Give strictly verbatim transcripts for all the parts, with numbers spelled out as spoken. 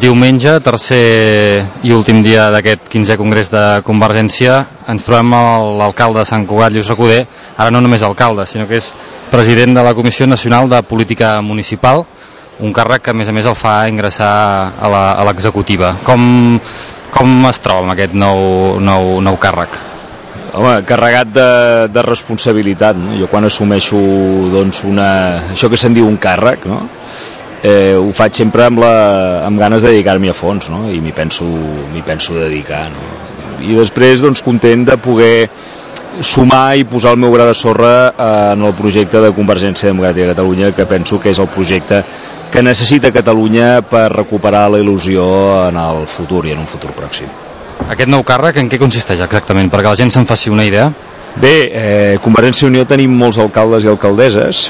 Diumenge, tercer i últim dia d'aquest quinzè congrés de Convergència, ens trobem amb l'alcalde de Sant Cugat, Lluís Recoder, ara no només alcalde, sinó que és president de la Comissió Nacional de Política Municipal, un càrrec que a més a més el fa ingressar a l'executiva. Com, com es troba amb aquest nou, nou, nou càrrec? Home, carregat de, de responsabilitat, no? Jo quan assumeixo doncs, una, això que se'n diu un càrrec, no? Eh, ho faig sempre amb, la, amb ganes de dedicar-m'hi a fons, no? I m'hi penso, m'hi penso dedicar, no? I després doncs, content de poder sumar i posar el meu gra de sorra en el projecte de Convergència Democràtica de Catalunya, que penso que és el projecte que necessita Catalunya per recuperar la il·lusió en el futur i en un futur pròxim. Aquest nou càrrec en què consisteix exactament, perquè la gent se'n faci una idea? Bé, eh, Convergència i Unió tenim molts alcaldes i alcaldesses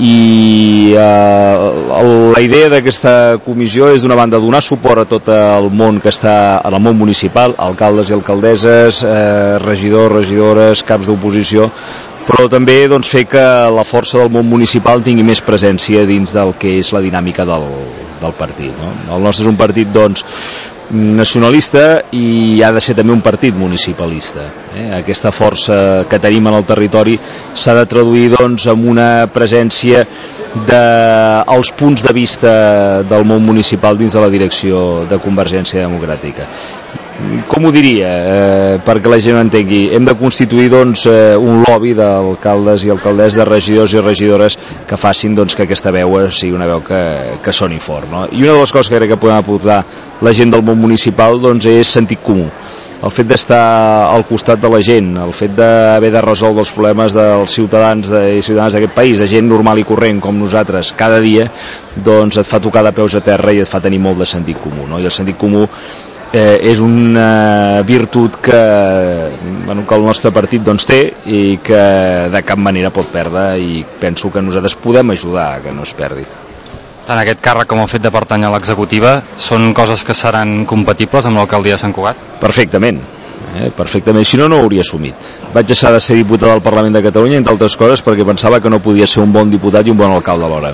i eh, la idea d'aquesta comissió és d'una banda donar suport a tot el món que està en el món municipal, alcaldes i alcaldesses, eh, regidors, regidores, caps d'oposició, però també doncs, fer que la força del món municipal tingui més presència dins del que és la dinàmica del, del partit, no? El nostre és un partit doncs, nacionalista i ha de ser també un partit municipalista. Eh? Aquesta força que tenim en el territori s'ha de traduir doncs, en una presència dels punts de vista del món municipal dins de la direcció de Convergència Democràtica. Com ho diria, eh, perquè la gent ho entengui? Hem de constituir doncs, eh, un lobby d'alcaldes i alcaldesses, de regidors i regidores que facin doncs, que aquesta veu sigui una veu que, que soni fort, no? I una de les coses que crec que podem aportar la gent del món municipal doncs, és sentit comú. El fet d'estar al costat de la gent, el fet d'haver de resoldre els problemes dels ciutadans i ciutadanes d'aquest país, de gent normal i corrent com nosaltres, cada dia, doncs et fa tocar de peus a terra i et fa tenir molt de sentit comú, no? I el sentit comú Eh, és una virtut que, bueno, que el nostre partit doncs, té i que de cap manera pot perdre, i penso que nosaltres podem ajudar a que no es perdi. Tant aquest càrrec com el fet de pertànyer a l'executiva són coses que seran compatibles amb l'alcaldia de Sant Cugat? Perfectament. Eh, perfectament, si no, no ho hauria assumit. Vaig deixar de ser diputat del Parlament de Catalunya, entre altres coses, perquè pensava que no podia ser un bon diputat i un bon alcalde alhora.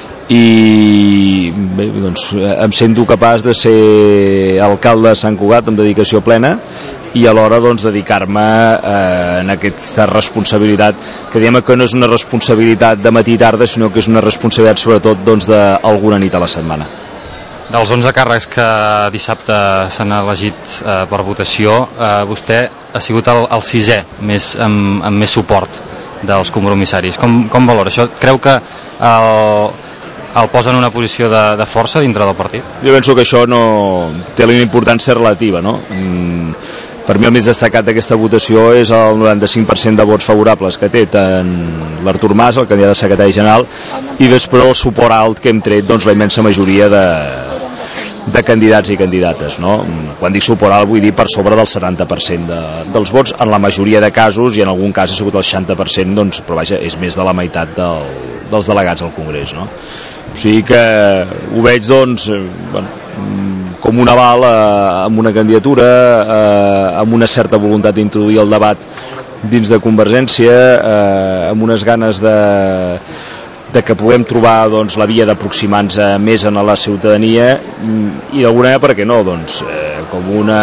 I bé, doncs, em sento capaç de ser alcalde de Sant Cugat amb dedicació plena i alhora doncs, dedicar-me eh, en aquesta responsabilitat, que diguem que no és una responsabilitat de matí i tarda, sinó que és una responsabilitat sobretot doncs, d'alguna nit a la setmana. Dels onze càrrecs que dissabte s'han elegit eh, per votació, eh, vostè ha sigut el, el sisè més, amb, amb més suport dels compromissaris. Com, com valora això? Creu que el, el posa en una posició de, de força dintre del partit? Jo penso que això no té una importància relativa, no? Mm, per mi el més destacat d'aquesta votació és el noranta-cinc per cent de vots favorables que té tant l'Artur Mas, el candidat a secretari general, i després el suport alt que hem tret doncs, la immensa majoria de, de candidats i candidates, no? Quan dic suport alt vull dir per sobre del setanta per cent de, dels vots en la majoria de casos, i en algun cas ha sigut el seixanta per cent, doncs, però vaja, és més de la meitat del, dels delegats al Congrés, no? O sigui que ho veig doncs, bueno, com un aval eh, amb una candidatura, eh, amb una certa voluntat d'introduir el debat dins de Convergència, eh, amb unes ganes de, de que puguem trobar doncs, la via d'aproximar-nos més a la ciutadania, i d'alguna manera, per què no, doncs, eh, com una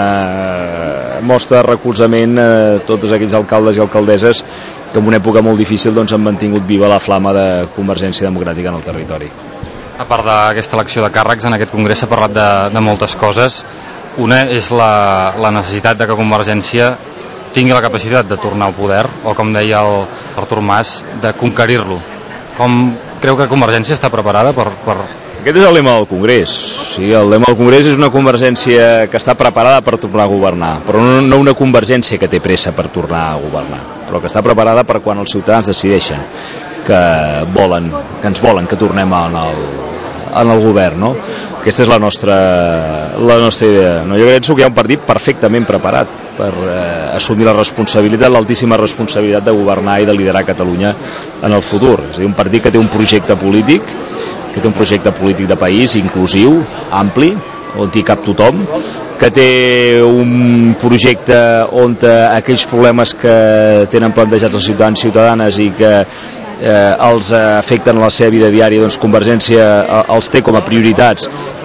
mostra de recolzament a tots aquells alcaldes i alcaldesses que en una època molt difícil doncs, han mantingut viva la flama de Convergència Democràtica en el territori. A part d'aquesta elecció de càrrecs, en aquest congrés s'ha parlat de, de moltes coses. Una és la, la necessitat de que Convergència tingui la capacitat de tornar al poder, o com deia el Artur Mas, de conquerir-lo. Com creu que Convergència està preparada per... per... Aquest és el lema del Congrés. Sí, el lema del Congrés és una Convergència que està preparada per tornar a governar, però no, no una Convergència que té pressa per tornar a governar, però que està preparada per quan els ciutadans decideixen que volen, que ens volen que tornem en el, en el govern, no? Aquesta és la nostra, la nostra idea, no? Jo penso que hi ha un partit perfectament preparat per eh, assumir la responsabilitat, l'altíssima responsabilitat de governar i de liderar Catalunya en el futur. És a dir, un partit que té un projecte polític, que té un projecte polític de país inclusiu, ampli, on hi cap tothom, que té un projecte on aquells problemes que tenen plantejats els ciutadans i ciutadanes i que eh, els afecten a la seva vida diària, doncs Convergència els té com a prioritats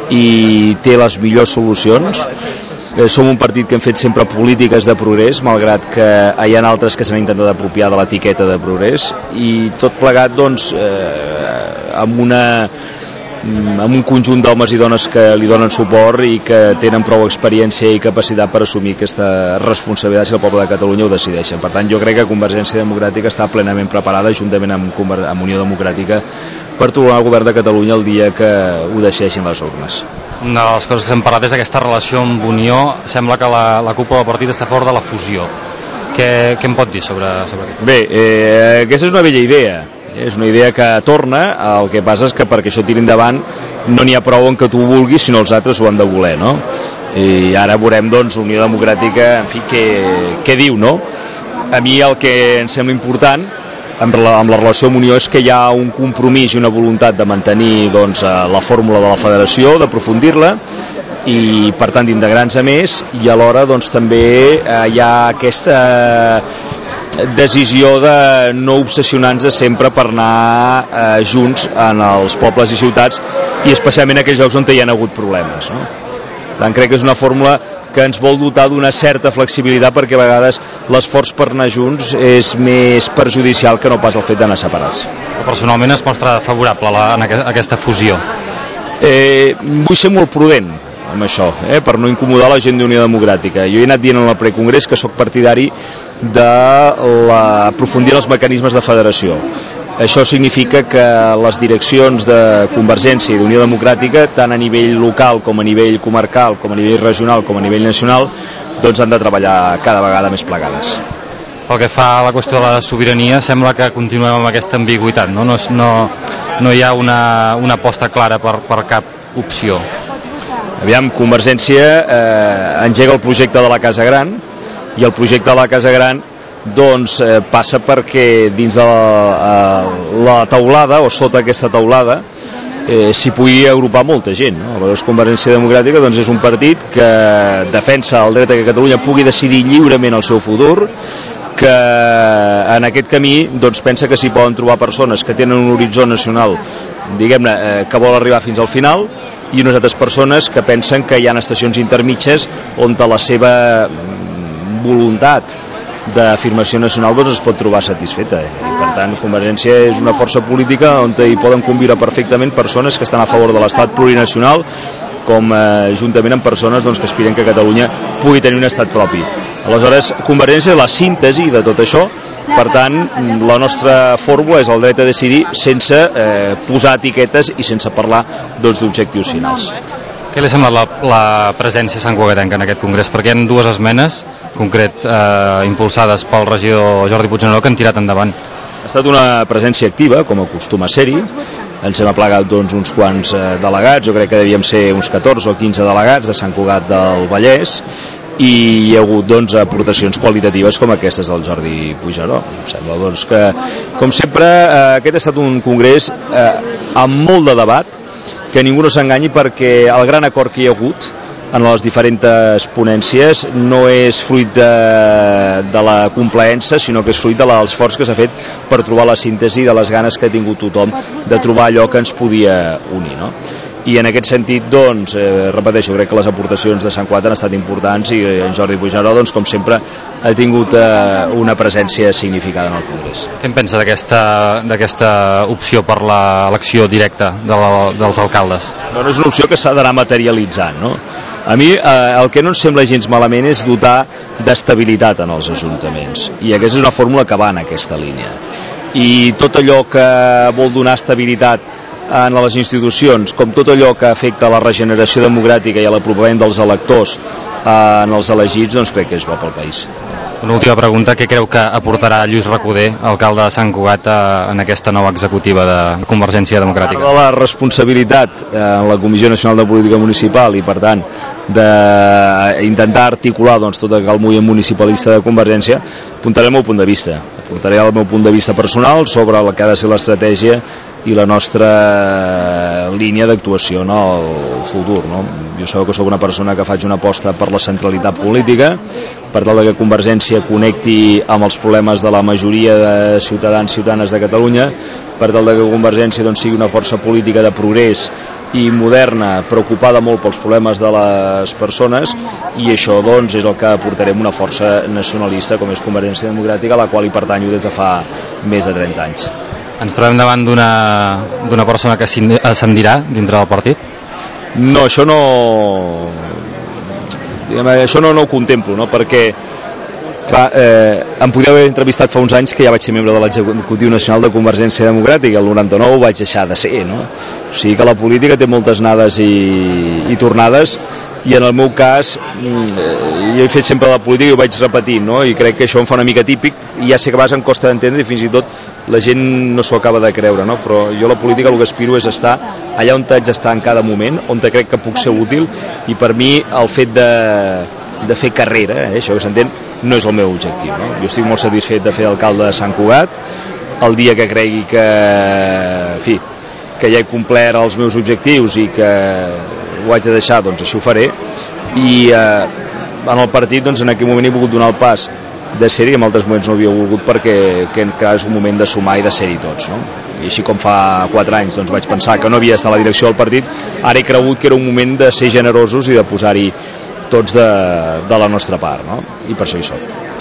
i té les millors solucions. Eh, som un partit que hem fet sempre polítiques de progrés, malgrat que hi ha altres que s'han intentat apropiar de l'etiqueta de progrés, i tot plegat doncs eh, amb una amb un conjunt d'homes i dones que li donen suport i que tenen prou experiència i capacitat per assumir aquesta responsabilitat si el poble de Catalunya ho decideixen. Per tant, jo crec que Convergència Democràtica està plenament preparada, juntament amb, amb Unió Democràtica, per trobar el govern de Catalunya el dia que ho decideixin les urnes. Una de les coses que hem parlat és aquesta relació amb Unió. Sembla que la, la cúpula del partit està a favor de la fusió. Què, què em pot dir sobre, sobre aquest? Bé, eh, aquesta és una bella idea. És una idea que torna, el que passa és que perquè això tiri endavant no n'hi ha prou en que tu ho vulguis, sinó els altres ho han de voler, no? I ara veurem, doncs, Unió Democràtica, en fi, què, què diu, no? A mi el que em sembla important amb la, amb la relació amb Unió és que hi ha un compromís i una voluntat de mantenir, doncs, la fórmula de la federació, d'aprofundir-la, i per tant d'integrar-nos a més, i alhora doncs també eh, hi ha aquesta decisió de no obsessionar-nos sempre per anar eh, junts en els pobles i ciutats, i especialment en aquells llocs on hi ha hagut problemes, no? Per tant, crec que és una fórmula que ens vol dotar d'una certa flexibilitat, perquè a vegades l'esforç per anar junts és més perjudicial que no pas el fet d'anar separats. Personalment es mostra favorable a, la, a aquesta fusió? Eh, vull ser molt prudent amb això, eh, per no incomodar la gent d'Unió Democràtica. Jo he anat dient en el precongrés que sóc partidari d'aprofundir els mecanismes de federació. Això significa que les direccions de Convergència i d'Unió Democràtica, tant a nivell local com a nivell comarcal, com a nivell regional, com a nivell nacional, doncs han de treballar cada vegada més plegades. Pel que fa a la qüestió de la sobirania, sembla que continuem amb aquesta ambigüitat, no? No, no, no hi ha una, una aposta clara per, per cap opció. Aviam, Convergència eh, engega el projecte de la Casa Gran, i el projecte de la Casa Gran doncs eh, passa perquè dins de la, eh, la taulada, o sota aquesta taulada, eh, s'hi pugui agrupar molta gent, no? Aleshores, Convergència Democràtica doncs, és un partit que defensa el dret a que Catalunya pugui decidir lliurement el seu futur, que en aquest camí doncs, pensa que s'hi poden trobar persones que tenen un horitzó nacional, diguem-ne, eh, que vol arribar fins al final, i unes altres persones que pensen que hi ha estacions intermitges on la seva voluntat d'afirmació nacional doncs es pot trobar satisfeta, i per tant Convergència és una força política on hi poden conviure perfectament persones que estan a favor de l'estat plurinacional, com eh, juntament amb persones doncs, que aspiren que Catalunya pugui tenir un estat propi. Aleshores, Convergència és la síntesi de tot això. Per tant, la nostra fórmula és el dret a decidir sense eh, posar etiquetes i sense parlar doncs, d'objectius finals. Què li sembla la, la presència santcugatenca en aquest congrés? Perquè hi ha dues esmenes, concret, eh, impulsades pel regidor Jordi Puigneró, que han tirat endavant. Ha estat una presència activa, com acostuma a ser-hi. Ens hem aplegat doncs, uns quants eh, delegats, jo crec que devíem ser uns catorze o quinze delegats de Sant Cugat del Vallès, i hi ha hagut doncs, aportacions qualitatives com aquestes del Jordi Puigneró. Em sembla doncs, que, com sempre, eh, aquest ha estat un congrés eh, amb molt de debat, que ningú no s'enganyi, perquè el gran acord que hi ha hagut en les diferents ponències no és fruit de, de la complaença, sinó que és fruit de l'esforç que s'ha fet per trobar la síntesi de les ganes que ha tingut tothom de trobar allò que ens podia unir, no? I en aquest sentit, doncs, eh, repeteixo, crec que les aportacions de Sant Cugat han estat importants, i en Jordi Puigneró, doncs, com sempre, ha tingut eh, una presència significada en el Congrés. Què en pensa d'aquesta opció per l'elecció directa de la, dels alcaldes? Bueno, és una opció que s'ha d'anar materialitzant, no? A mi eh, el que no ens sembla gens malament és dotar d'estabilitat en els ajuntaments, i aquesta és una fórmula que va en aquesta línia. I tot allò que vol donar estabilitat en les institucions, com tot allò que afecta a la regeneració democràtica i a l'apropament dels electors en els elegits, doncs crec que és bo pel país. Una última pregunta, què creu que aportarà Lluís Recoder, alcalde de Sant Cugat, en aquesta nova executiva de Convergència Democràtica? De la responsabilitat en la Comissió Nacional de Política Municipal, i per tant d'intentar articular doncs, tot el moviment municipalista de Convergència, apuntaré el meu punt de vista. Aportaré el meu punt de vista personal sobre el que ha de ser l'estratègia i la nostra línia d'actuació, no, al futur, no? Jo sabeu que sóc una persona que faig una aposta per la centralitat política, per tal que Convergència connecti amb els problemes de la majoria de ciutadans i ciutadanes de Catalunya, per tal que Convergència doncs, sigui una força política de progrés i moderna, preocupada molt pels problemes de les persones, i això doncs és el que portarem una força nacionalista com és Convergència Democràtica, a la qual hi pertanyo des de fa més de trenta anys. Ens trobem davant d'una d'una persona que ascendirà dintre del partit? No, això no diguem, això no, no ho contemplo, no? Perquè clar, eh, em podia haver entrevistat fa uns anys que ja vaig ser membre de l'executiu nacional de Convergència Democràtica, el noranta-nou ho vaig deixar de ser, no? O sigui que la política té moltes anades i, i tornades, i en el meu cas eh, jo he fet sempre la política i ho vaig repetint, no? I crec que això em fa una mica típic, i ja sé que a vegades em costa d'entendre i fins i tot la gent no s'ho acaba de creure, no? Però jo la política el que aspiro és estar allà on haig d'estar en cada moment, on crec que puc ser útil, i per mi el fet de de fer carrera, eh, això que s'entén, no és el meu objectiu, no? Jo estic molt satisfet de fer alcalde de Sant Cugat. El dia que cregui que en fi, que ja he complert els meus objectius i que ho haig de deixar, doncs així ho faré, i eh, en el partit doncs en aquell moment he volgut donar el pas de ser-hi, en altres moments no havia volgut perquè que és un moment de sumar i de ser-hi tots, no? I així com fa quatre anys doncs vaig pensar que no havia d'estar a la direcció del partit, ara he cregut que era un moment de ser generosos i de posar-hi tots de, de la nostra part, no? I per això hi soc.